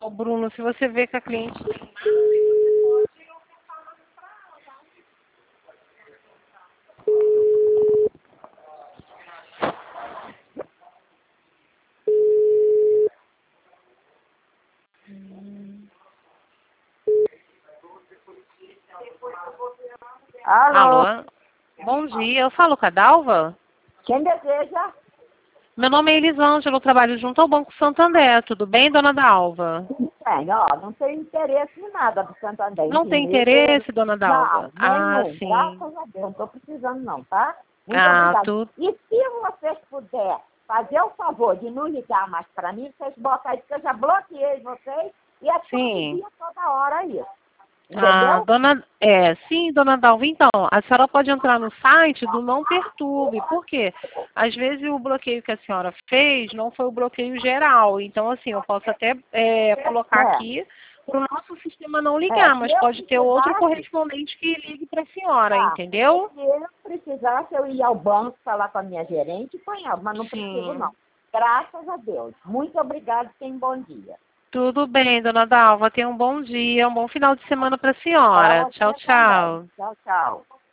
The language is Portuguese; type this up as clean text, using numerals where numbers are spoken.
Ô, Bruno, se você vê que a cliente tem Alô? Alô? Bom dia, eu falo com a Dalva? Quem deseja? Meu nome é Elisângela, eu trabalho junto ao Banco Santander. Tudo bem, dona Dalva? Tem, ó, não tenho interesse em nada do Santander. Não tem Dinheiro. interesse, dona Não, Dalva? Ah, nenhum. sim. Graças a Deus, não estou precisando não, tá? Muito Ah, obrigada. tudo. E se vocês puderem fazer o favor de não ligar mais para mim, vocês botam aí, porque eu já bloqueei vocês e é todo Sim. dia, toda hora isso. Ah, Entendeu? sim, dona Dalva. Então, a senhora pode entrar no site do Não Perturbe. Por quê? Às vezes o bloqueio que a senhora fez não foi o bloqueio geral. Então, assim, eu posso até colocar aqui para o nosso sistema não ligar, Se mas eu pode ter outro precisasse, correspondente que ligue para a senhora, tá. entendeu? Se eu precisasse, eu ia ao banco falar com a minha gerente e ponhava, mas não preciso Sim. não. Graças a Deus. Muito obrigada e tenha um bom dia. Tudo bem, dona Dalva. Tenha um bom dia, um bom final de semana para a Para senhora. você Tchau, também. tchau. Tchau, tchau.